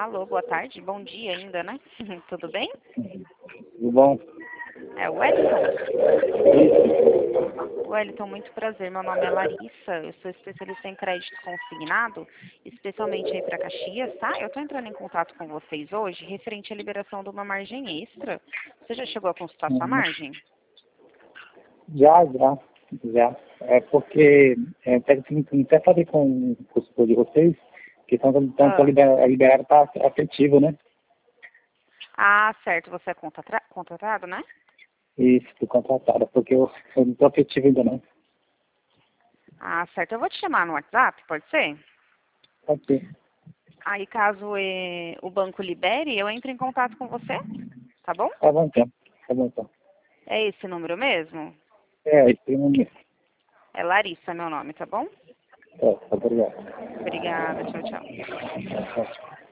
Alô, boa tarde, bom dia ainda, né? Tudo bem? Tudo bom? É o Wellington? Wellington, muito prazer. Meu nome é Larissa, eu sou especialista em crédito consignado, especialmente aí para Caxias, tá? Eu estou entrando em contato com vocês hoje referente à liberação de uma margem extra. Você já chegou a consultar sua Uhum. margem? Já. É porque até falei com o consultor de vocês que estão Ah, liberar para afetivo, né? certo, você é contratado, né? Isso, fui contratada, porque eu não estou afetivo ainda não. Certo. Eu vou te chamar no WhatsApp, pode ser? Ok, Aí, caso o banco libere, eu entro em contato com você, tá bom? tá bom então. Tá bom então. É esse número mesmo? Esse primo meu. É Larissa, meu nome, tá bom? Tá obrigado. Obrigada, tchau, tchau. Tchau.